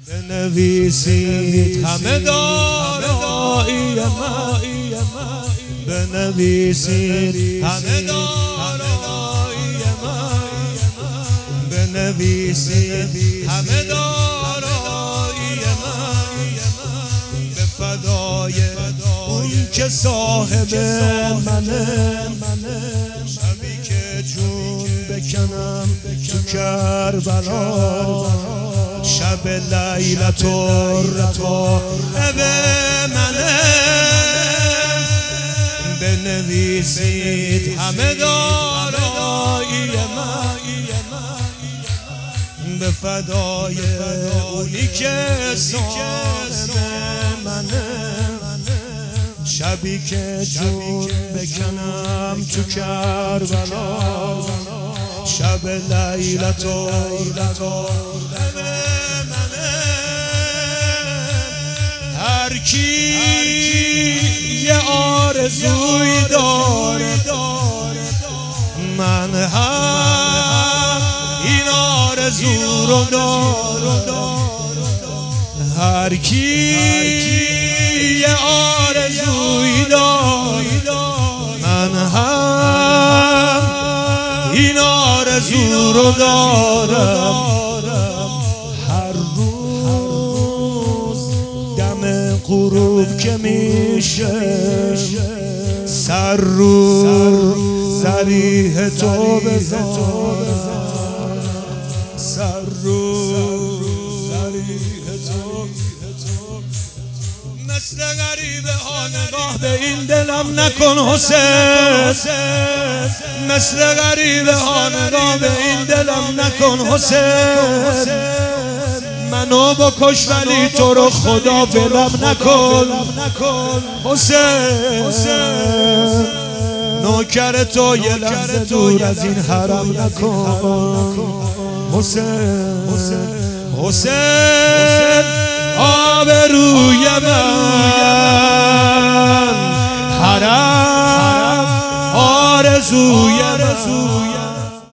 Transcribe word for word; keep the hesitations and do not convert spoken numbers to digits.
بنویسید همه دارایی من، بنویسید همه دارایی من، بنویسید همه دارایی من، به فدای اون که صاحب منه، شبی که جون بکنم تو کربلا، شب لیلت الرقایب منه، بنویسید همه دارایی من، به فدای اونی که صاحب منه، شبی که جون بکنم تو کربلا، شب لیلت الرقایب منه. هر کی یه آرزوی داره، من هم این آرزو رو دارم. هر کی یه آرزوی داره، من هم این آرزو رو دارم. هر روز دم غروب که میشه، سر رو ضریح تو بذارم، سر رو ضریح تو. مثل غریبه ها نگاه به این دلم نکن حسین، مثل غریبه ها نگاه به این دلم نکن حسین. منو بکش ولی تو رو خدا ولم نکن حسین. نوکر تو یه لحظه دور از این حرم نکن حسین. حسین آبروی من، حرم آرزوی من،